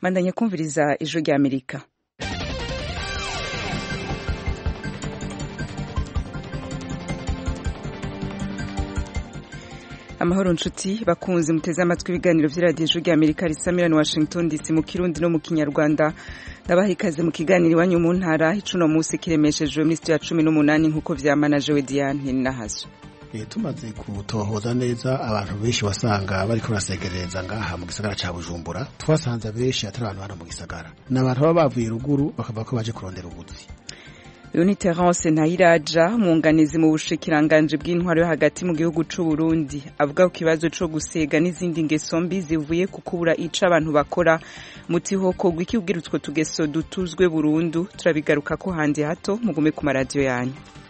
Mandanya kumviriza ijwi rya Amerika. Amahoro nshuti bakunzi muteze amatwi ibiganiro vy'iradiyo ijwi rya Amerika risamira ni Washington DC mu Kirundi no mu Kinyarwanda. Ndabaha ikaze mu kiganiro iwanyu mu ntara icuno musi kiremeshejwe muri studio ya 18 nkuko vyamanajewe Diane Nahazo. Tumaze kutohoza neza abantu benshi wasanga bariko barasegereza ngaha mu gisagara ca Bujumbura, twasanze benshi atari abantu bana mu gisagara n'abantu baba bavuye ruguru bakava ko baje kurondera ubuzi. Terence Ntayiraja umwunganizi mu bushikiranganje bw'intwaro yo hagati mu gihugu c'u Burundi avuga ku kibazo co gusega n'izindi ngeso mbi zivuye ku kubura ica abantu bakora mutihoko gw'ikibwira utwo tugeso dutuzwe burundu. Turabigaruka ko handi hato mugume ku maradiyo yanyu.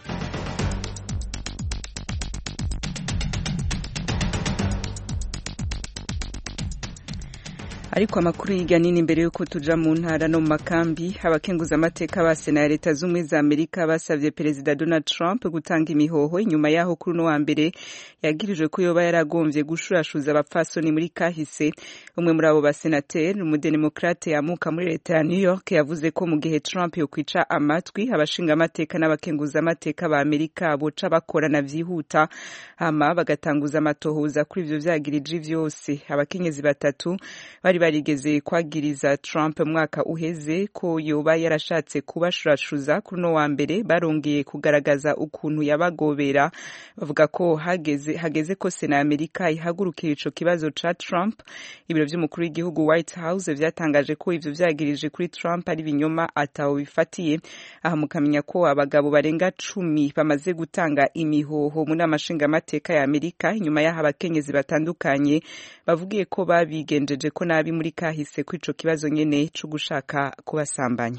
Ariko amakuru yiganini imbere yuko tuja mu ntara no mu makambi, abakenguza amateka ba Sena ya Leta z'Ubumwe za Amerika basavye Perezida Donald Trump gutanga imihoho inyuma yaho kuri no wa mbere yagirijwe ko yoba yaragomvye gushurashuza abapfasoni muri kahise. Umwe muri abo basenateri umudemokrate yamuka muri Leta ya New York yavuze ko mu gihe Trump yokwica amatwi abashinga amateka n'abakenguza amateka ba Amerika boca bakorana vyihuta hama bagatanguza amatohoza kuri ivyo vyagirije vyose. Abakenyezi batatu barigeze kwagiriza Trump mwaka uheze ko yoba yarashatse kubashurashuza kuri no wa mbere, barongeye kugaragaza ukuntu yabagobera bavuga ko hageze ko Sena Amerika ihagurukira ico kibazo ca Trump. Ibiro vy'umukuru w'igihugu White House vyatangaje ko ivyo vyagirije kuri Trump ari binyoma ataho bifatiye. Aha mukamenya ko abagabo barenga 10 bamaze gutanga imihoho muri amashinga amateka ya Amerika inyuma y'aho abakenyezi batandukanye bavugiye ko babigenjeje ko nabi muri kahise kw'ico kibazo nyene cyo gushaka kubasambanya.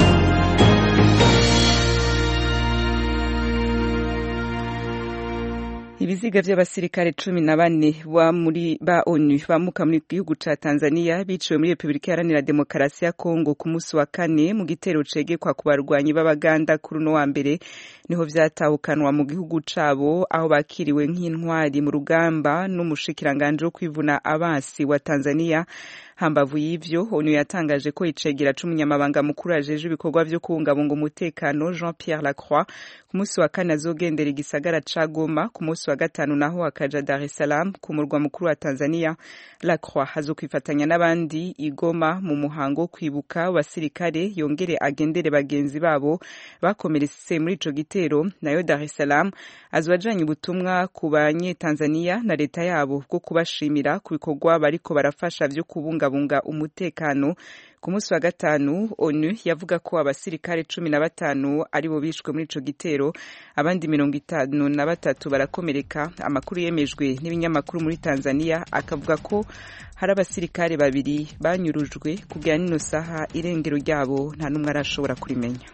Ibiziga vy'abasirikare 14 ba ONU bamuka muri gihugu ca Tanzania biciwe muri Republika Iharanira Demokarasi ya Kongo ku musi wa kane mu gitero cegekwa ku barwanyi b'Abaganda kuri no wa mbere niho vyatahukanwa mu gihugu cabo aho bakiriwe nk'intwari mu rugamba n'umushikiranganje wo kwivuna abansi wa Tanzania. Hambavu y'ivyo ONU yatangaje ko icegera c'umunyamabanga mukuru ajeje ibikorwa vyo kubungabunga umutekano Jean-Pierre Lacroix ku musi wa kane azogendera igisagara ca Goma, ku musi wa gatanu naho akaja Dar es Salaam ku murwa mukuru wa Tanzania. Lacroix azokwifatanya n'abandi igoma mu muhango kwibuka abasirikare yongere agendere bagenzi babo bakomeretse muri ico gitero. Nayo Dar es Salaam azwajanye ubutumwa ku banye Tanzania na leta yabo bwo kubashimira ku bikorwa bariko barafasha vyo kubungabunga umutekano. Ku musi wa gatanu ONU yavuga ko abasirikare 15 aribo bishwe muri ico gitero, abandi 53 barakomereka. Amakuru yemejwe n'ibinyamakuru muri Tanzania akavuga ko hari abasirikare 2 banyurujwe kugera nino saha irengero ryabo nta numwe arashobora kurimenya.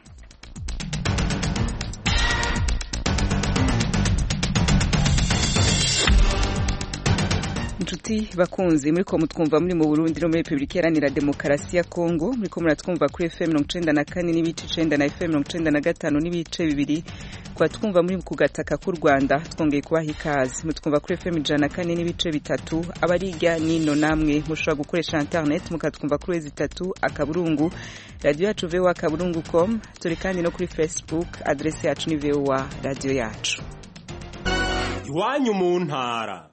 Inshuti bakunzi muriko mutwumva muri mu Burundi no muri Republika Iharanira Demokarasi ya Kongo, muriko muratwumva kuri FM 94 n'ibice 9 na FM 95 n'ibice 2, kwa twumva muri ku gataka k'u Rwanda twongeye kubaha ikaze. Mutwumva kuri FM 104 n'ibice 3 abarirya nino namwe mushobora gukoresha internet mukatwumva kuri 3 akaburungu radio yacu voa.com. Turi kandi no kuri Facebook, adresse yacu ni voa radio yacu. Iwanyu mu ntara.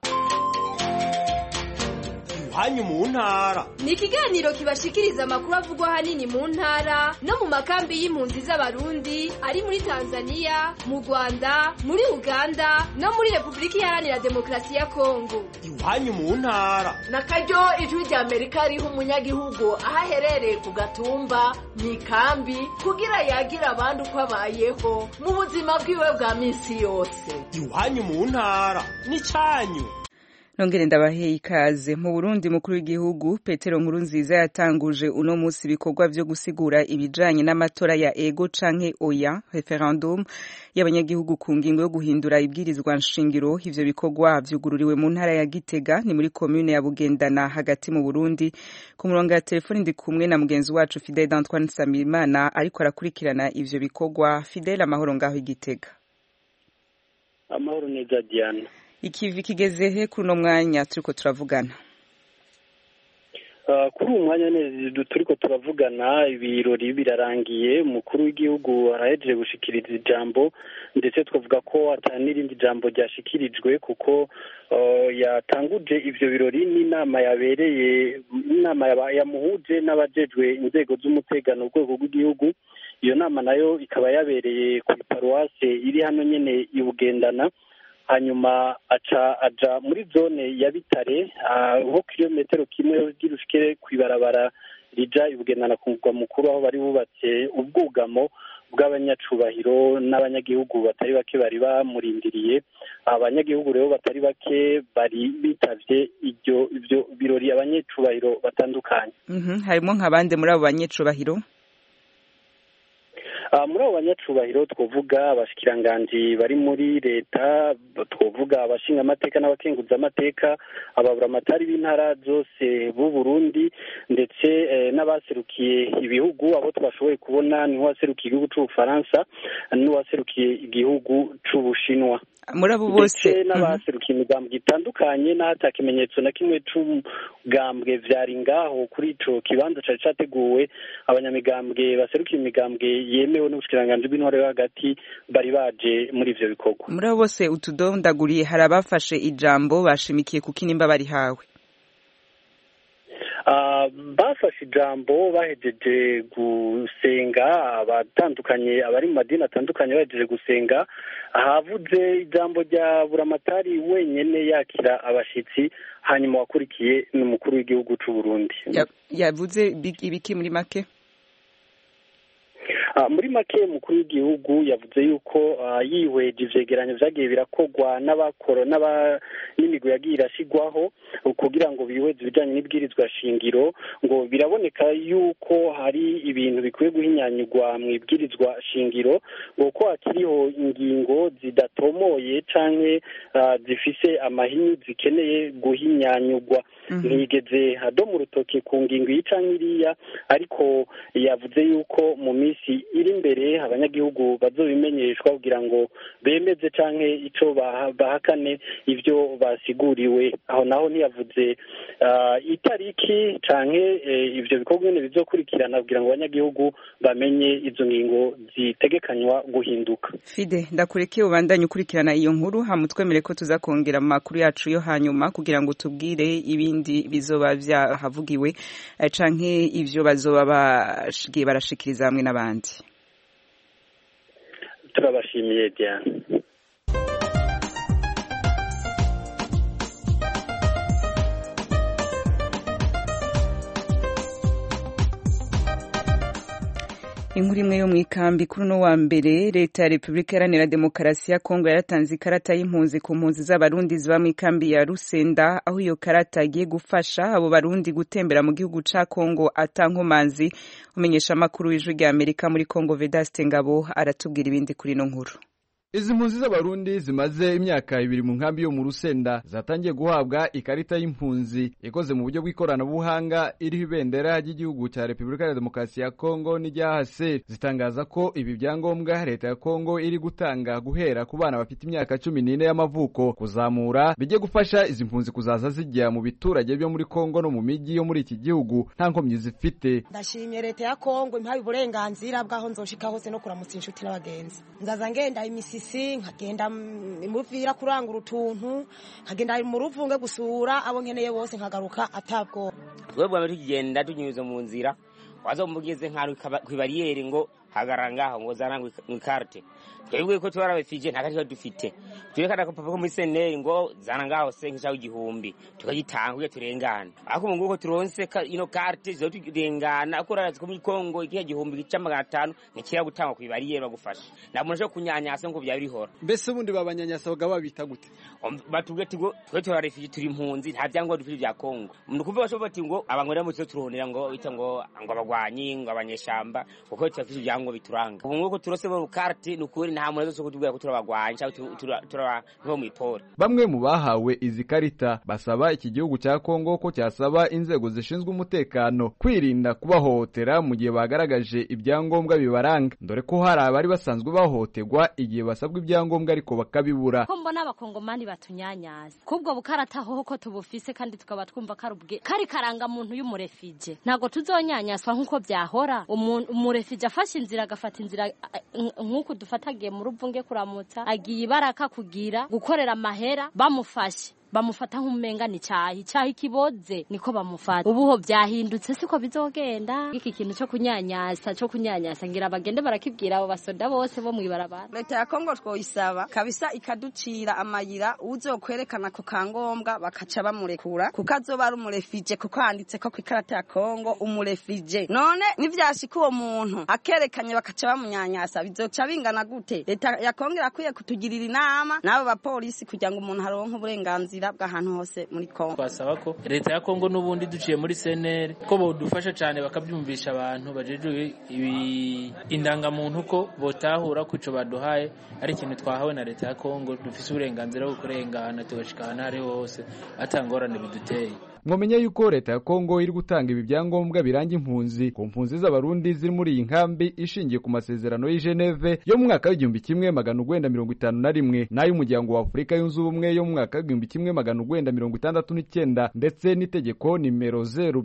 Iwanyu mu ntara ni ikiganiro kibashikiriza amakuru avugwa hanini mu ntara no mu makambi y'impunzi z'abarundi ari muri Tanzania, mu Rwanda, muri Uganda no muri Republika Iharanira Demokarasi ya Kongo. Iwanyu mu ntara nakaryo ijwi rya Amerika riho umunyagihugu ahaherereye ku gatumba mu ikambi kugira yagira abandi uko abayeho mu buzima bwiwe bwa minsi yose. Iwanyu mu ntara ni cyanyu. Nongere ndabahe ikaze. Mu Burundi mukuru w'igihugu Petero Nkurunziza yatanguje uno musi ibikorwa vyo gusigura ibijanye n'amatora ya ego canke oya referendum y'abanyagihugu ku ngingo yo guhindura ibwirizwa nshingiro. Ivyo bikorwa vyugururiwe mu ntara ya Gitega ni muri commune ya Bugendana hagati mu Burundi. Ku murongo wa telefoni ndi kumwe na mugenzi wacu Fidel Antoine Samimana ariko arakurikirana ivyo bikorwa. Fidel, amahoro ngaho i Gitega. Amahoro neza Diana. Ikivi kigeze he kuno mwanya turiko turavugana? kuri uyu mwanya neza turiko turavugana ibirori birarangiye umukuru w'igihugu arahejeje gushikiriza ijambo ndetse twavuga ko n'irindi jambo ryashikirijwe kuko yatanguje ivyo birori n'inama yabereye inama yamuhuje n'abajejwe inzego z'umutekano urwego rw'igihugu. Iyo nama nayo ikaba yabereye ku paruwase iri hano nyene i Bugendana, hanyuma aja muri zone ya Bitare nko kilometero kimwe girushike kwibarabara rija i Bugendana ku mugwa mukuru aho bari bubatse ubwugamo bw'abanyacubahiro n'abanyagihugu batari bake bari bamurindiriye. Abanyagihugu rero batari bake bari bitavye ivyo birori, abanyacubahiro batandukanye. Harimo nk'abande muri abo banyacubahiro? Muri abo banyacubahiro twovuga abashikiranganji bari muri leta, twovuga abashinga amateka n'abakenguza amateka, ababuramatari b'intara zose b'u Burundi, ndetse n'abaserukiye ibihugu. Abo twashoboye kubona ni uwaserukiye igihugu c'Ubufaransa n'uwaserukiye igihugu c'Ubushinwa. Muri abo bose n'abaserukiye imigambwe itandukanye n'ahata kimenyetso na kimwe c'umugambwe vyari ngaho kuri ico kibanza cari categuwe. Abanyamigambwe baserukiye imigambwe yemewe n'ubushikiranganji bw'intwaro yo hagati bari baje muri ivyo bikorwa. Muri abo bose utudondaguriye hari abafashe ijambo bashimikiye kuko inimba bari hawe? Bafashe ijambo bahejeje gusenga, abatandukanye abari mu madini atandukanye bahejeje gusenga. Havuze ijambo rya buramatari wenyene yakira abashitsi, hanyuma wakurikiye n'umukuru w'igihugu c'u Burundi. Yavuze ibiki muri make? Muri make umukuru w'igihugu yavuze yuko yihweje ivyegeranyo vyagiye birakogwa n'abakoro n'imigwi yagiye irashigwaho kugira ngo bihweze ibijanye n'ibwirizwa shingiro, ngo biraboneka yuko hari ibintu bikwiye guhinyanyurwa mu ibwirizwa shingiro, ngo ko hakiriho ingingo zidatomoye canke zifise amahinyu zikeneye guhinyanyurwa. Ntiyigeze adoma urutoke ku ngingo iyi canke iriya, ariko yavuze yuko mu minsi iri imbere abanyagihugu bazobimenyeshwa kugira ngo bemeze canke ico bahakane ivyo basiguriwe. Aho naho ntiyavuze itariki canke ivyo bikorwa nyene bizokurikirana kugira ngo abanyagihugu bamenye izo ngingo zitegekanywa guhinduka. Fide, ndakureke ubandanye ukurikirana iyo nkuru, hamutwemere ko tuzakongera mu makuru yacu yo hanyuma kugira ngo tubwire ibindi bizoba vyahavugiwe canke ivyo bazoba bashigiye barashikiriza hamwe n'abandi. Turabashimiye Diane. Inkuru imwe yo mwikambi kuri no wa mbere leta ya Republika Iharanira Demokarasi ya Kongo yaratanze ikarata y'impunzi ku mpunzi z'abarundi ziba mwikambi ya Rusenda, aho iyo karata igiye gufasha abo barundi gutembera mu gihugu ca Kongo atankomanzi. Umenyesha makuru w'ijwi rya Amerika muri Kongo Vedaste Ngabo aratubwira ibindi kuri no nkuru. Izi mpunzi z'abarundi zimaze imyaka 2 mu nkambi yo mu Rusenda zatangiye guhabwa ikarita y'impunzi ikoze mu buryo bw'ikoranabuhanga iriho ibendera ry'igihugu cya Republika ya Demokarasi ya Kongo n'ijyahase. Zitangaza ko ibi byangombwa leta ya Kongo iri gutanga guhera ku bana bafite imyaka 14 y'amavuko kuzamura bijye gufasha izi mpunzi kuzaza zijya mu biturage byo muri Kongo no mu miji yo muri iki gihugu nta nkomyi zifite. Ndashimye leta ya Kongo impaye uburenganzira bwaho nzoshika hose no kuramutsa inshuti n'abagenzi. Ngaza ngenda imisi nkagenda muvira kurangura utuntu, nkagenda mu ruvunge gusura abo nkeneye bose nkagaruka atabwo. Twebwe tugenda tunyuze mu nzira wazomugeze nkaru kwibariyeri ngo hagaranga ngo zarangwe mwikarte. Twebwe ko twarabefije ntakari dufite. Twekana ko papa ko muri seneri ngo zarangaho senkisha igihumbi tukagitanga turengana. Ako mu nguko turonse ino carte zo turengana akorara ko muri Kongo igihe gihumbi gicamagana 5 nikira gutanga kwibariyeri bagufasha. Namuntu cyo kunyanyasa ngo bya birihora. Mbese ubundi babanyanyasa bagaba bita gute? Batubwe tigo twe turarefije turi impunzi nta byango dufite bya Kongo. Umuntu kuvuga cyo bati ngo abangorera mu cyo turonera ngo bita ngo abagwanyi ngo abanyeshamba kuko twafite ibyangombwa bituranga ubu nguko turose bo carte nukuri nta muntu zo kutubwira ko turabagwanya cyangwa turaba nko mu iporo. Bamwe mu bahawe izi karita basaba iki gihugu cya Kongo ko cyasaba inzego zishinzwe umutekano kwirinda kubahohotera mu gihe bagaragaje ibyangombwa bibaranga, dore ko hari abari basanzwe bahohoterwa igihe basabwa ibyangombwa ariko bakabibura. Ko mbona abakongomani batunyanyaza kubwo bukarata ko tubufise kandi tukaba twumva kari karanga muntu y'umurefije, ntago tuzonyanyaswa nkuko byahora. Umurefije afashe inzira agafata inzira nkuko dufatagiye mu ruvunge kuramutsa agiye ibaraka kugira gukorera amahera bamufata nk'umenga ni cyahi kiboze niko bamufata. Ubuho byahindutse siko bizogenda. Iki kintu cyo kunyanyasa ngira bagende barakibwira abo basoda bose bo mwibarabara. Leta ya Kongo twoyisaba kabisa ikaducira amayira uzokwerekana ko kangombwa bakaca bamurekura kuko azoba ari umurefije kuko handitse ko kwikarata ya Kongo umurefije. None nivyashika uwo muntu akerekanye bakaca bamunyanyasa bizoca bingana gute? Leta ya Kongo irakwiye kutugirira inama nabo bapolisi kugira ngo umuntu haronke uburenganzira bw'ahantu hose muri Kongo. Twasaba ko leta ya Kongo n'ubundi duciye muri CNR ko bodufasha cyane bakabyumvisha abantu bajeje indangamuntu ko botahura kuco baduhaye ari ikintu twahawe na leta ya Kongo, dufise uburenganzira bwo kurengana tugashikana ari hose atangorane biduteye. Mwamenye yuko leta ya Kongo iri gutanga ibi byangombwa biranga impunzi ku mpunzi z'abarundi ziri muri iyi nkambi ishingiye ku masezerano y'i Geneve yo mu mwaka w'1951 n'ay'umuryango wa Afurika yunze ubumwe yo mu mwaka w'1969 ndetse n'itegeko nimero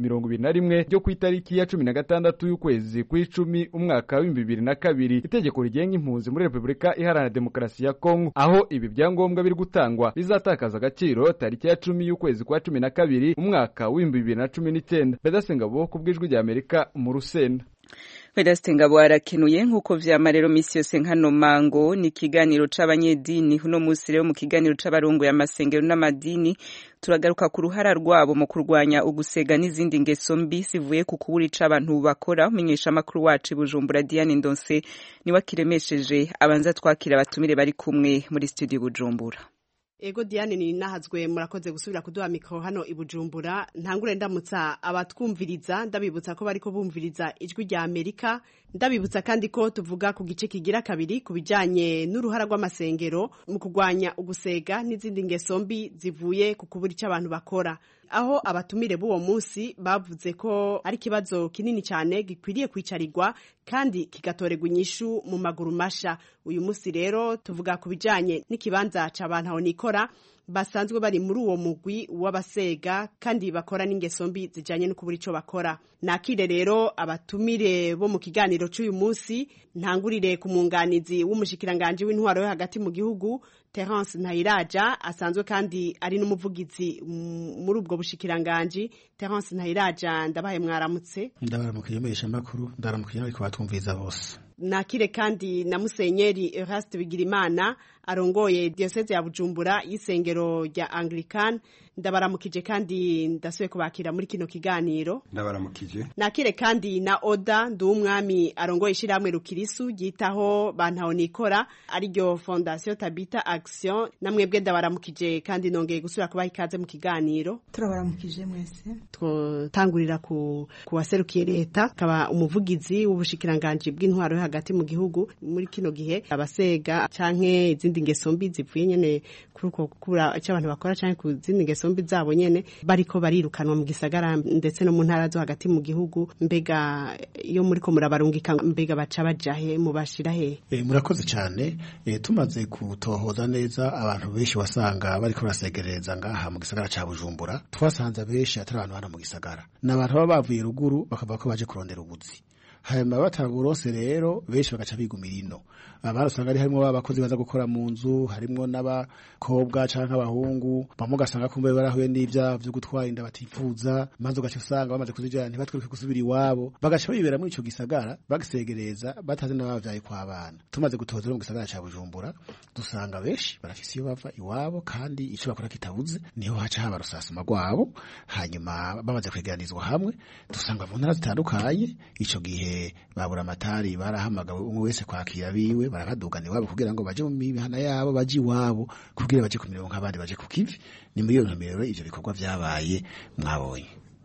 021 ryo ku itariki ya 16 y'ukwezi kw'icumi umwaka w'2002 itegeko rigenga impunzi muri Repubulika Iharanira Demokarasi ya Kongo, aho ibi byangombwa biri gutangwa bizatakaza agaciro tariki ya 10 y'ukwezi kwa 12 umwaka w'2019. Bedasengabo kubwijwi rya Amerika mu Rusenda. Bedasengabo arakenuye nkuko vyama rero misi yose nkano mango ni kiganiro c'abanyedini uno musi rero mu kiganiro c'abarongo ya masengero n'amadini turagaruka ku ruhara rwabo mu kurwanya ugusega n'izindi ngeso mbi zivuye ku kuburi c'abantu bakora. Umenyesha makuru wacu Bujumbura Diane Ndonse ni wakiremesheje abanza twakira abatumire bari kumwe muri studio Bujumbura. Ego Diane ni nahazwe murakoze gusubira kuduha mikro hano i Bujumbura. Ntangure ndamutsa abatwumviriza ndabibutsa ko bariko bumviriza ijwi rya Amerika, ndabibutsa kandi ko tuvuga ku gice kigira kabiri kubijanye n'uruhara rw'amasengero mu kugwanya ugusega n'izindi ngeso mbi zivuye ku kuburi c'abantu bakora, aho abatumire b'uwo munsi bavuze ko ari kibazo kinini cyane gikwiriye kwicarirwa kandi kigatorerwa inyishu mu maguru masha. Uyu munsi rero tuvuga ku bijanye n'ikibanza c'abantu aho nikora basanzwe bari muri uwo mugwi w'abasega kandi bakora n'ingeso mbi zijanye no kubura ico bakora. Nakire rero abatumire bo mu kiganiro c'uyu munsi, ntangurire ku munganizi w'umushikiranganje w'intwaro yo hagati mu gihugu Terence Ntayiraja, asanzwe kandi ari n'umuvugizi muri ubwo bushikiranganje. Terence Ntayiraja, ndabaye mwaramutse. Ndabaramukije mesha makuru, ndaramukije ariko batumviza bose. Nakire kandi na Musenyeri Eraste Bigirimana arongoye diocese ya Bujumbura y'isengero rya Anglican. Ndabaramukije kandi ndasuye kubakira muri kino kiganiro. Ndabaramukije. Nakire kandi na Oda Ndumwami arongoye ishiramwe Rukirisu gitaho bantaho nikora ari ryo Fondation Tabita Action. Namwebwe ndabaramukije kandi nongeye gusubira kubaha ikaze mu kiganiro. Turabaramukije mwese. Twotangurira ku waserukiye leta kaba umuvugizi w'ubushikiranganje bw'intwaro hagati mu gihugu muri kino gihe abasega canke izindi ngeso mbi zivuye nyene kuri uko kura cy'abantu bakora canke ku zindi ngeso mbi zabo nyene bariko barirukanwa mu gisagara ndetse no mu ntara zo hagati mu gihugu. Mbega iyo muri ko murabarungika mbega baca bajahe mu bashira he? Murakoze cyane. Tumaze kutohoza neza abantu benshi wasanga bariko barasegereza ngaha mu gisagara ca Bujumbura, twasanze benshi atari abantu bana mu gisagara n'abantu baba bavuye ruguru bakava ko baje kurondera ubuzi. Hanyuma bataburose rero benshi bagaca bigumira ino. Abarusanga ari harimo abakozi baza gukora mu nzu, harimo n'abakobwa canke abahungu, bamugasanga kumbe barahuye n'ivya byo gutwara inda batifuza, manzo gace usanga bamaze kuzijana ntibatwiruke gusubira iwabo, bagaca bibera muri ico gisagara bagisegereza batazi n'abavyaye kwa bana. Tumaze gutoza mu gisagara ca Bujumbura dusanga benshi barafise iyo bava iwabo kandi ico bakora kitabuze, niho haca haba rusasuma rwabo. Hanyuma bamaze kwegeranizwa hamwe dusanga mu ntara zitandukanye. Ico gihe babura amatari barahamagawe umwe wese kwakira biwe barakadugana iwabo kugira ngo baje mu mihana yabo baje iwabo kugira baje ku mirongo nk'abandi baje ku kivi. Ni muri iyo ntumbero ivyo bikorwa vyabaye mwabonye.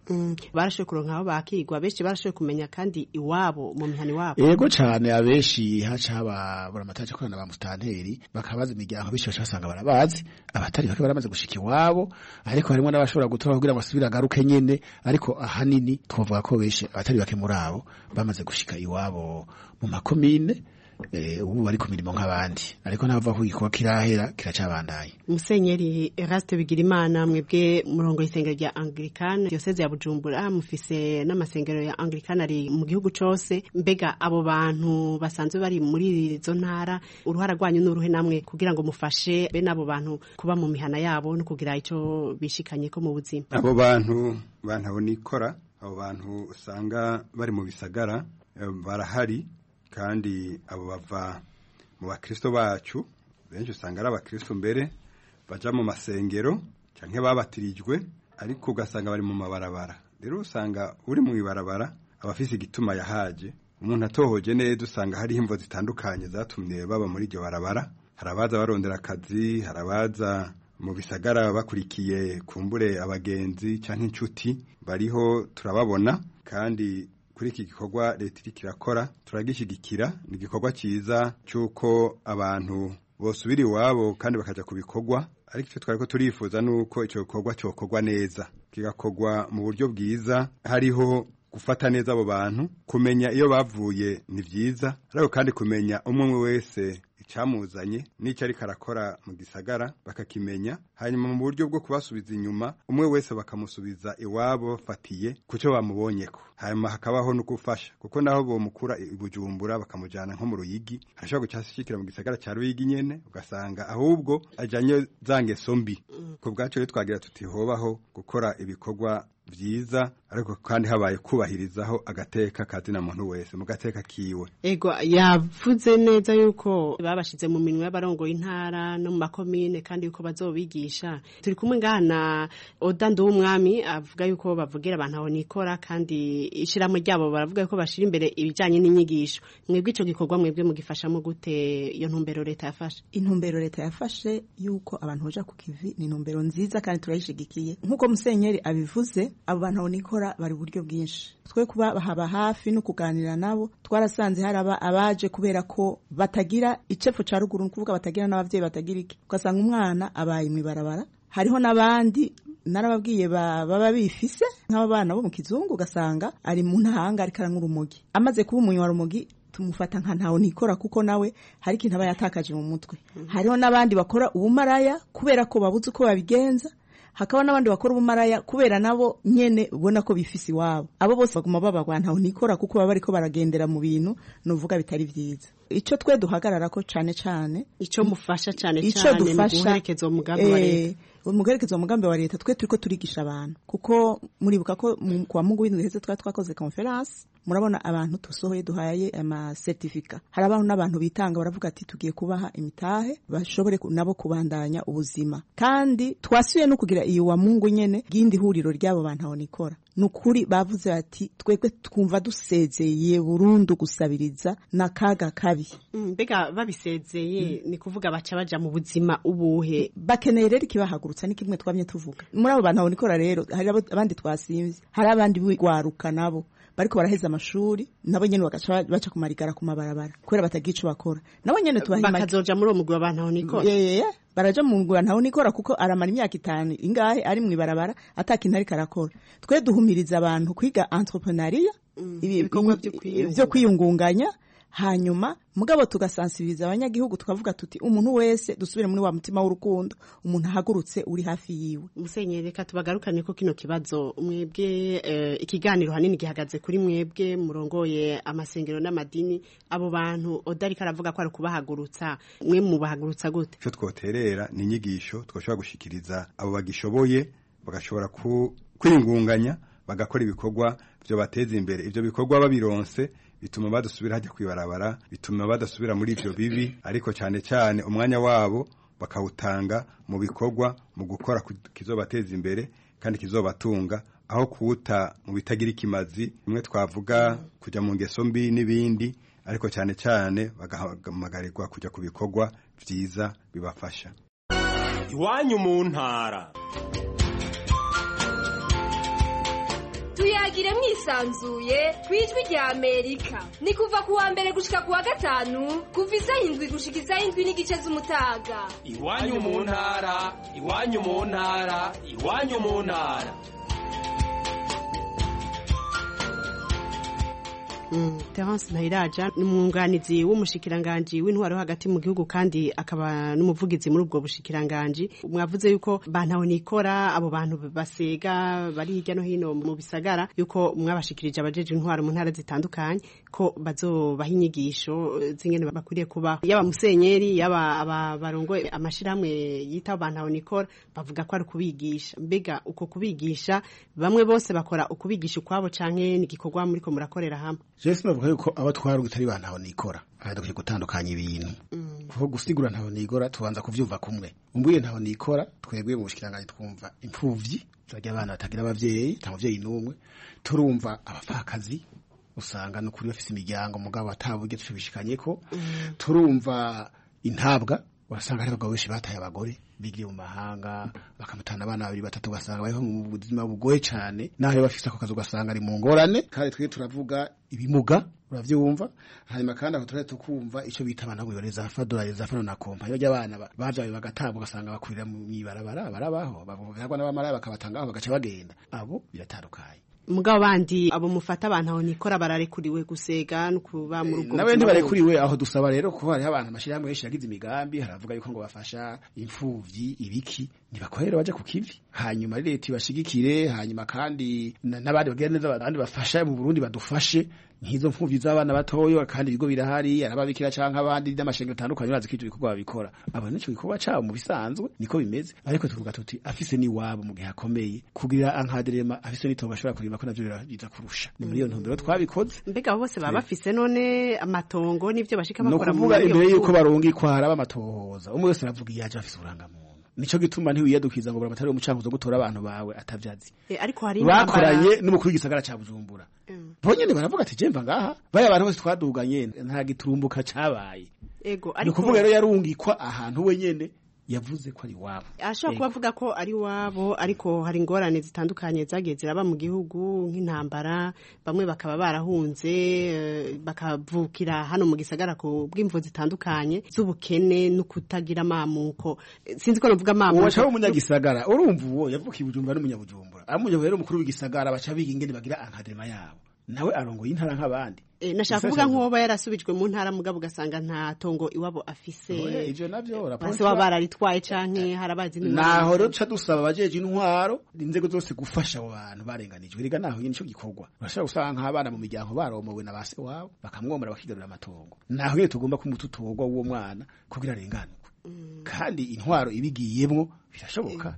barashoboye kuronka aho bakigwa benshi barashoboye kumenya kandi iwabo mu mihani wabo yego cyane abenshi haca hababura amataje korana ba mustanteri bakabaza imiryango benshi basanga barabazi abatari bake baramaze gushika iwabo ariko harimo n'abashobora gutora kugira ngo asubire agaruke nyene ariko ahanini twovuga ko benshi abatari bake muri abo bamaze gushika iwabo mu makomine ubu bari ku mirimo nk'abandi ariko nabava ku gikorwa kirahera kiracabandaye. Musenyeri Eraste Bigirimana mwebwe murongo y'isengero rya Anglikane diocese ya Bujumbura mufise n'amasengero ya Anglikane ari mu gihugu cose mbega abo bantu basanzwe bari muri izo ntara uruhara rwanyu n'uruhe namwe kugira ngo mufashe be nabo bantu kuba mu mihana yabo no kugira ico bishikanye ko mu buzima. Abo bantu bonikora abo bantu usanga bari mu bisagara barahari kandi abo bava mu bakristo bacu benshi usanga ari abakristo mbere baja mu masengero canke babatirijwe ariko ugasanga bari mu mabarabara rero usanga uri mu ibarabara abafise igituma yahaje umuntu atohoje neza usanga hari imvo zitandukanye zatumye baba muri iryo barabara harabaza barondera akazi harabaza mu bisagara bakurikiye kumbure abagenzi canke inshuti bariho turababona kandi kuri iki gikorwa leta iri kirakora turagishigikira ni igikorwa cyiza cy'uko abantu bosubira iwabo kandi bakaja ku bikorwa ariko icyo twariko turifuza nuko icyo gikorwa cyokorwa neza kigakorwa mu buryo bwiza hariho gufata neza abo bantu kumenya iyo bavuye ni vyiza ariko kandi kumenya umwe wese icamuzanye n'icyo ari karakora mu gisagara bakakimenya hanyuma mu buryo bwo kubasubiza inyuma umwe wese bakamusubiza iwabo fatiye kucyo bamubonyeko hanyuma hakabaho no gufasha kuko naho bo mukura ibujumbura bakamujana nko mu Ruyigi ashobora gucyashikira mu gisagara cya Ruyigi nyene ugasanga ahubwo ajanye zange sombi ko bwacu rero twagira tuti hobaho gukora ibikorwa vyiza ariko kandi habaye kubahirizaho agateka kazina muntu wese mu gateka kiwe. Ego yavuze neza yuko babashize mu minwe y'abarongo intara no mu makomine kandi yuko bazobigisha turi kumwe ngana Odando w'umwami avuga yuko bavugira abantu aho nikora kandi ishiramo ryabo baravuga yuko bashira imbere ibijanye n'inyigisho mwebwe ico gikorwa mwebwe mugifashamo gute iyo ntumbero leta yafashe. Intumbero leta yafashe yuko abantu hoja ku kivi ni intumbero nziza kandi turayishigikiye nkuko musenyeri abivuze abo bantu aho nikora bari buryo bwinshi twe kuba bahaba hafi no kuganira nabo twarasanze haraba abaje kubera ko batagira icepfo ca ruguru kuvuga batagira n'abavyeyi batagira iki ugasanga umwana abaye mu ibarabara hariho nabandi narababwiye baba bifise nk'abana bo mu kizungu ugasanga ari mu ntahanga ari karanga urumogi amaze kuba umunywa rumogi tumufata nka ntawo nikora kuko nawe hari ikintu aba yatakaje mu mutwe hariho nabandi bakora ubumaraya kubera ko babuze uko babigenza hakaba n'abandi bakora ubumaraya kubera nabo nyene ubona ko bifisi wabo abo bose baguma babagwa ntaho nikora kuko baba bariko baragendera mu bintu nuvuga bitari vyiza ico twe duhagarara ko cane ico mufasha cane mu guherekeza umugambi wa leta umugerekezo umugambi wa leta twe turiko turigisha abantu kuko muribuka ko kwa Mungu w'indwi heze twakoze conference murabona abantu tusohoye duhaye ama certificate hari abantu n'abantu bitanga baravuga ati tugiye kubaha imitahe bashobore nabo kubandanya ubuzima kandi twasuye no kugira iyo wa Mungu nyene gindi huriro ryabo bantu aho nikora nukuri bavuze ati twebwe twumva dusezeye burundu gusabiriza nakaga kabi mbega babisezeye ni kuvuga baca baja mu buzima ubuhe bakeneye rero kibahagurutsa ni kimwe twamye tuvuga muri abo bantu aho nikora rero hari abandi twasimvye hari abandi bigwaruka nabo bariko baraheza amashuri nabo nyene bagaca baca kumarigara ku mabarabara kubera batagica bakora nabo nyene tubahima bakazoja muri uwo mugwi w'abantu aho nikora baraja mu mugwi w'abantu aho nikora kuko aramara imyaka 5 ingahe ari mu ibarabara atakintu ari karakora twe duhumiriza abantu kwiga entrepreneuria ibikorwa byo kwiyungunganya hanyuma mugabo tugasansibiriza abanyagihugu tukavuga tuti umuntu wese dusubire muri wa mutima w'urukundo umuntu ahagurutse uri hafi yiwe. Musenyeri reka tubagarukanye ko kino kibazo mwebwe ikiganiro hanini gihagaze kuri mwebwe murongoye amasengero n'amadini abo bantu odari karavuga ko ari kubahagurutsa mwe mubahagurutsa gute cyo twoterera ni inyigisho twoshobora gushikiriza abo bagishoboye bagashobora kwingunganya bagakora ibikorwa byo bateza imbere ivyo bikorwa babironse bituma badasubira hajya kwibarabara bituma badasubira muri ivyo bibi ariko cyane cyane umwanya wabo bakawutanga mu bikorwa mu gukora kizobateza imbere kandi kizobatunga aho kuwuta mu bitagira ikimazi imwe twavuga kujya mu ngeso mbi n'ibindi ariko cyane cyane bagahamagarirwa kujya ku bikorwa vyiza bibafasha. Iwanyu mu ntara tuyagire mwisanzuye kwijwi rya Amerika ni kuva kuwa mbere gushika kuwa gatanu kuva isaha 7 gushika isaha 7 n'igice z'umutaga. Iwanyu mu ntara, iwanyu mu ntara, iwanyu mu ntara. Terence Ntayiraja ni umwunganizi w'umushikiranganji w'intwaro hagati mu gihugu kandi akaba n'umuvugizi muri ubwo bushikiranganji. Mwavuze yuko bantaho nikora abo bantu basega bari hirya no hino mu bisagara yuko mwabashikirije abajeje intwaro mu ntara zitandukanye ko bazobaha inyigisho zingene bakwiriye kuba yaba musenyeri yaba abarongo amashirahamwe yita bantaho nikora bavuga ko ari kubigisha. Mbega uko kubigisha bamwe bose bakora ukubigisha ukwabo canke nigikorwa muri ko murakorera hamwe? Jesi navuga yuko abatwara gutari bantaho nikora dukwiye gutandukanya ibintu kuko gusigura ntaho nigora tubanza kuvyumva kumwe. Umbuye ntaho nikora twebwe mu bushikiranganje twumva impfuvyi zajya abana batagira abavyeyi nta muvyeyi numwe, turumva abapfakazi usanga no kuri bafise imiryango mugabo atabuge tubishikanyeko, turumva intabwa wasanga ari abagabo benshi bataye abagore bigire mu mahanga bakamutana abana 2-3 basanga baho mu buzima bugoye cyane naho bafise ako kazo gasanga ari mu ngorane. Kandi twe turavuga ibimuga uravyumva, hanyuma kandi aho turetse tukumva ico bita abana bwiyoreza fadoreza fano na kompa yo y'abana bavyaye bagatabwa ugasanga bakurira mu ibarabara barabaho bavugwa n'abamara bakabatangaho bagaca bagenda. Abo biratandukanye mugabo bandi abo mufata abantu aho nikora bararekuriwe gusega no kuba mu rugo n'abandi barekuriwe aho dusaba rero ko hari abantu amashirahamwe menshi yagize imigambi haravuga yuko ngo bafasha imfuvyi ibiki nibakorera baje ku kivi hanyuma leta ibashigikire hanyuma kandi n'abandi bagenda neza abandi bafasha mu Burundi badufashe nkizo mfuvyi z'abana batoyo kandi ibigo birahari arababikira canka abandi n'amashengero atandukanye bazi kije bikorwa babikora abo nico gikorwa cabo mu bisanzwe niko bimeze ariko tuvuga tuti afise ni wabo mu gihe akomeye kugira ankaderema afise nitonga ashobora kurima ko navyo biragiza kurusha ni muri iyo ntumbero twabikoze. Mbega bose baba bafise none amatongo n'ivyo bashika bakora mu kuvuga imbere yuko baronga ikwara bamatohoza umwe wese aravuga yaje afise urangamuntu nico gituma ntiwiyadukiza ngo buramatari umucankuzo gutora abantu bawe atavyazi ariko hari bakoranye n'umukuru w'igisagara ca Bujumbura bonyene baravuga ati jemva ngaha baya abantu bose twaduganye nta giturumbuka cabaye ego ariko kuvuga rero yarungikwa ahantu wenyene yavuze ko ari wabo ashobora kubavuga ko ari wabo ariko hari ingorane zitandukanye zagiye ziraba mu gihugu nk'intambara bamwe bakaba barahunze bakavukira hano mu gisagara ku bw'imvo zitandukanye z'ubukene no kutagira amamuko sinzi ko navuga amamuko uwacha umunyagisagara urumva uwo yavukiye Bujumbura n'umunyabujumbura amunyo rero umukuru w'igisagara baca biga ingene bagira ankadema yabo nawe arongoye intara nk'abandi nashaka kuvuga nk'uwo yarasubijwe mu ntara mugabo ugasanga nta tongo iwabo afise ivyo navyo raporo bararitwaye canke harabazi naho rero ca dusaba abajeje intwaro inzego zose gufasha abo bantu barenganijwe riga naho nyine ico gikorwa urashaka usanga nk'abana mu miryango baromowe na base wabo bakamwomora bakigarura amatongo naho nyine tugomba kumututogwa uwo mwana kugira arenganurwe kandi intwaro ibigiyemwo birashoboka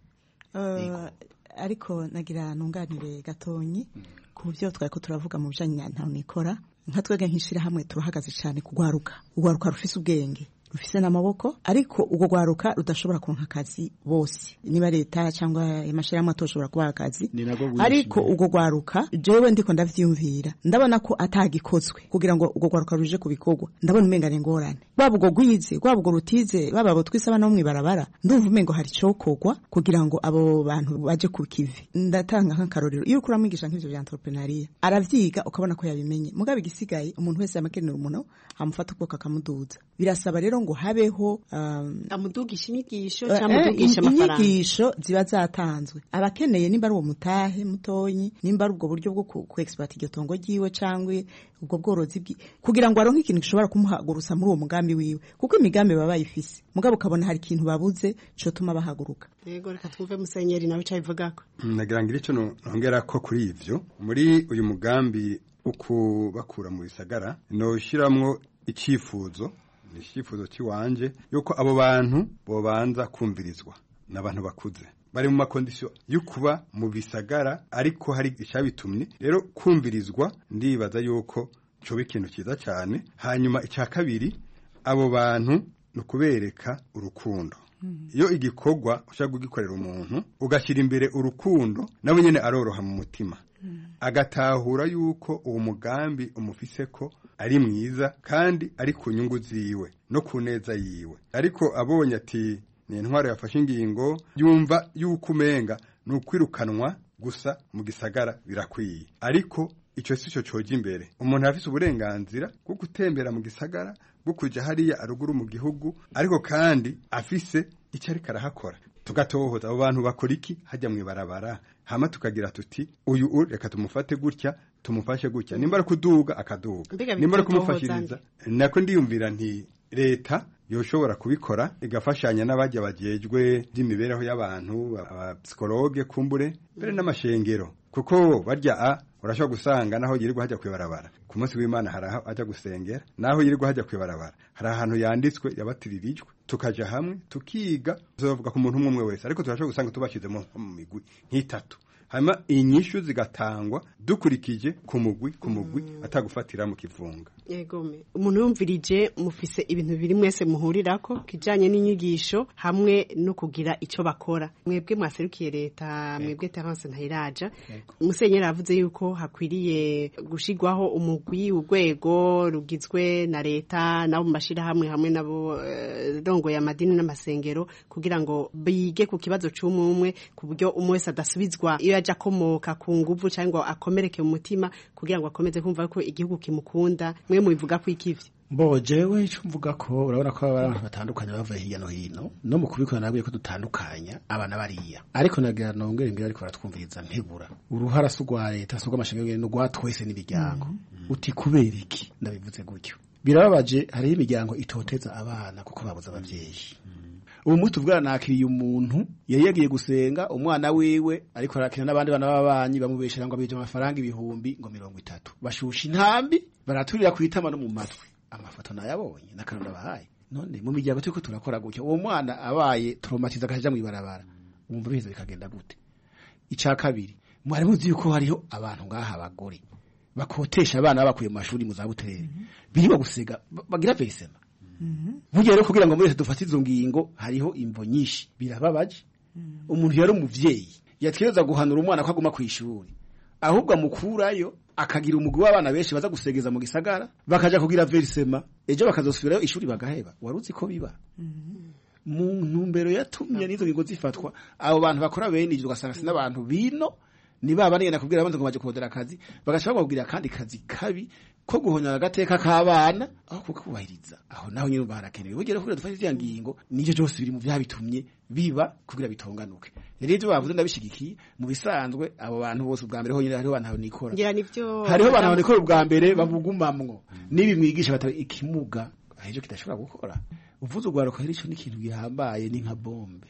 ariko nagira nunganire gatonyi ku byo twako turavuga mu bijanye ntaho nikora nka twege nkishira hamwe turahagaze cyane kugwaruka rufise ubwenge rufise n'amaboko ariko ugo gwaruka rudashobora kuronka akazi bose niba leta cyangwa amashirahamwe atoshobora kuba akazi ariko ugo gwaruka jewe ndiko ndavyumvira ndabona ko atagikozwe kugira ngo ugo gwaruka ruje kubikorwa ndabona umengane ngorane baba ugo gwize baba ugo rutize baba abo twisabana mu ibarabara ndumva umengo hari cokogwa kugira ngo abo bantu baje ku kivi. Ndatanga nk'akarorero iyo ukura mwigisha nk'ivyo bya entrepreneuria aravyiga ukabona ko yabimenye mugabe igisigaye umuntu wese amakenera umuntu amufata uko kakamuduza birasaba rero ngo habeho amudugisha inyigisho cyangwa amudugisha amafaranga inyigisho ziba zatanzwe abakeneye nimba ari uwo mutahe mutonyi nimba ari ubwo buryo bwo ku exploit iryo tongo giwe cyangwa ubwo bworozi kugira ngo aronke ikintu gishobora kumuhagurusa muri uwo mugambi wiwe kuko imigambi baba bayifise mugabo ukabona hari ikintu babuze cyo tuma bahaguruka. Yego reka twumve musenyeri nawe cyabivugako nagira ngira ico nongera ko kuri ivyo muri uyu mugambi uko bakura mu bisagara no shiramwo icifuzo nishifuzo ciwanje yuko abo bantu bobanza kumvirizwa n'abantu bakuze bari mu makondisyo yukuba mu bisagara ariko hari icabitumye rero kumvirizwa ndibaza yuko cyo bikintu kiza cyane hanyuma icya kabiri abo bantu no kubereka urukundo iyo igikorwa ushaka gugikorera umuntu ugashyira imbere urukundo nawe nyene aroroha mu mutima agatahura yuko uwo mugambi umufise ko ari mwiza kandi ari ku nyungu ziwe no ku neza yiwe ariko abonye ati ni intwaro yafashe ingingo yumva yuko umenga ni ukwirukanwa gusa mu gisagara birakwiye ariko icyo si cyo cyoja imbere umuntu afise uburenganzira bwo gutembera mu gisagara bwo kuja hariya aruguru mu gihugu ariko kandi afise icyo ariko arahakora tugatohoza abo bantu bakora iki hajya mu ibarabara hama tukagira tuti uyu reka tumufate gutya tumufashe gutya nimba ari kuduga akaduga nimba ari kumufashiriza nako ndiyumvira nti leta yoshobora kubikora igafashanya n'abajya bajejwe by'imibereho y'abantu abapsikologe kumbure mbere n'amashengero kuko barya urashobora gusanga naho yirirwa hajya kwibarabara ku munsi w'Imana haraho ajya gusengera naho yirirwa hajya kwibarabara hari ahantu yanditswe yabatiririjwe tukaja hamwe tukiga tuzovuga ku muntu umwe wese ariko turashobora gusanga tubashizemo mu migwi nk'itatu hanyuma inyishu zigatangwa dukurikije ku mugwi atagufatira mu kivunga yegome umuntu yumvirije mufise ibintu biri mwese muhurirako kijanye n'inyigisho hamwe no kugira ico bakora mwebwe mwaserukiye leta mwebwe Terence Ntayiraja Musenyeri avuze yuko hakwiriye gushigwaho umugwi urwego rugizwe na leta nabo mashira hamwe nabo rongo ya madini n'amasengero kugira ngo bige ku kibazo c'umwe ku buryo umwe wese adasubizwa iyo yaja komoka ku nguvu cyangwa akomereke mu mutima kugira ngo akomeze kumva ko igihugu kimukunda mwe mubivuga ko ikivye jewe ico mvuga ko urabona ko abantu batandukanye bavuye hirya no hino no mu kubikora nabwiye ko dutandukanya abana bariya ariko nagira nongere ngira ariko baratwumviriza ntibura uruhara sugwa leta sugwa amashengero no gwatwese n'imiryango uti kubera iki ndabivuze gutyo birababaje hari imiryango itoteza abana kuko babuza abavyeyi ubu mutu tuvugana nakiriye umuntu yari yagiye gusenga umwana wiwe ariko arakina n'abandi bana babanyi bamubeshera ngo abije amafaranga ibihumbi ngo 30 bashusha intambi baraturira kwitama no mu matwi amafoto nayabonye nakanunda bahaye none mu miryango turiko turakora gutyo uwo mwana abaye traumatiza akaja mu ibarabara umva bize bikagenda gute ica kabiri mwari muzi yuko hariho abantu ngaha abagore bakotesha abana bakuye mu mashuri mu zabuterere biriba gusega bagira vesema burya rero kugira ngo mwese dufate izo ngingo hariho imvo nyinshi birababaje umuntu yari umuvyeyi yatkeza guhanura umwana ko aguma ku ishuri ahubwo amukurayo akagira umugwi w'abana benshi baza gusegeza mu gisagara bakaja kugira versema ejo bakazosubirayo ishuri bagaheba waruzi ko biba mu ntumbero yatumye nizo ngingo zifatwa abo bantu bakora bene ivyo ugasanga sina abantu bino ni baba nigenda kubwira abantu ngo baje kodera akazi bagashaka kubwira kandi kazi kabi ko guhonyora agateka k'abana aho kubahiriza aho naho nyine barakenewe bugera kugira dufate izo ngingo nico cyose biri mu byabitumye biba kugira bitonganuke rero ibyo bavuze ndabishigikiye mu bisanzwe abo bantu bose ubwa mbere honyine hariho abantu nikora ngira nivyo hariho abantu nikora ubwa mbere babugumamwo nibi mwigisha batari ikimuga ahejo kidashobora gukora uvuze ugwaruka rero ico n'ikintu gihambaye ni nka bombe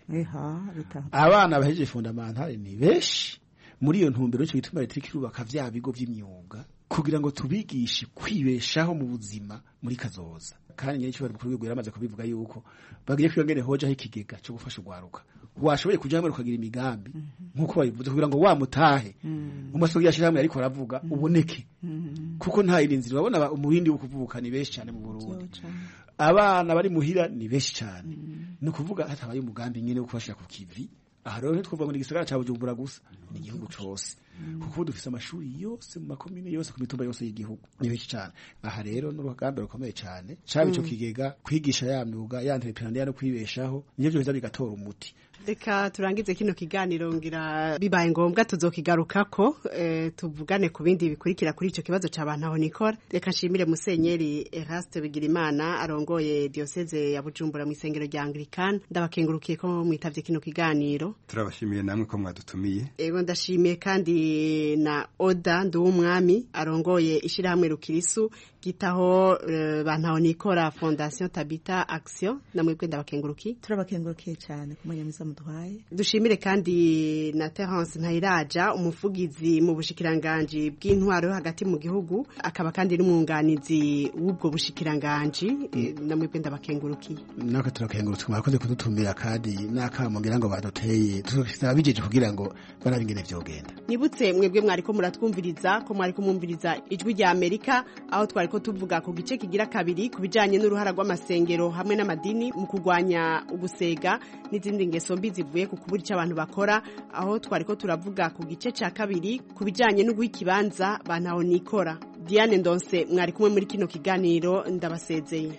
abana baheje fondamentale ni beshi muri iyo ntumbero cyo bituma leta ikirubaka vya bigo vy'imyuga kugira ngo tubigishe kwibeshaho mu buzima muri kazoza kandi nyine cyo bari kurwego yaramaze kubivuga yuko bagiye kwiyongere hoja ikigega cyo gufasha ugwaruka washoboye kuja hamwe ukagira imigambi nkuko babivuze kugira ngo wamutahe umasoko yashira hamwe ariko aravuga uboneke kuko nta irinzira babona umurindi wo kuvuka ni beshi cyane mu Burundi abana bari muhira ni beshi cyane no kuvuga hatabaye umugambi nyine wo kubashira ku kivi aha rero ntitwumva ngo ni igisagara ca Bujumbura gusa ni igihugu cose kuko dufise amashuri yose mu makomine yose ku mitumba yose y'igihugu ni benshi cyane aha rero n'urugambe rukomeye cyane caba ico kigega kwigisha ya myuga ya entrepreneur no kwibeshaho niyo byo biza bigatora umuti reka turangize kino kiganiro ngira bibaye ngombwa tuzokigarukako tuvugane ku bindi bikurikira kuri ico kibazo c'abantu aho nikora reka nshimire Musenyeri Eraste Bigirimana arongoye diocese ya Bujumbura mu isengero rya Anglican ndabakengurukiye ko mwitavye kino kiganiro turabashimiye namwe ko mwadutumiye ego ndashimiye kandi na Oda Nduwumwami arongoye ishirahamwe Rukirisu gitaho bantaho nikora Fondation Tabita Action namwe kwenda bakengurukiye turabakengurukiye cyane kumanyamiza muduhaye dushimire kandi na Terence Ntayiraja umuvugizi mu bushikiranganje bw'intwaro hagati mu gihugu akaba kandi n'umwunganizi w'ubwo bushikiranganje namwe kwenda bakengurukiye nako turakengurutse mwakoze kudutumira kandi nakamugira ngo baduteye tuzabijeje kugira ngo barabingene vyogenda nibutse mwebwe mwariko muratwumviriza ko mwariko mwumviriza ijwi rya Amerika aho twariko tuvuga ku gice kigira kabiri kubijanye n'uruhara rw'amasengero hamwe n'amadini mu kugwanya ugusega n'izindi ngeso mbi zivuye ku kuburi cy'abantu bakora aho twariko turavuga ku gice ca kabiri kubijanye no guhikibanza bantaho nikora Diane Ndonse mwari kumwe muri kino kiganiro ndabasezeye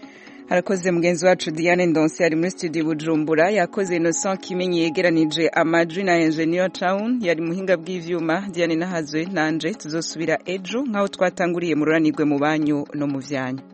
Arakoze mugenzi wacu Diane Ndonse ari muri studio Bujumbura, yakoze Innocent Kimenyi yegeranije amajwi na Engineer Town yari muhinga bw'ivyuma. Diane Nahazwe nanje tuzosubira ejo nkaho twatanguriye mu ruranirwe mu banyu no mu vyanyu.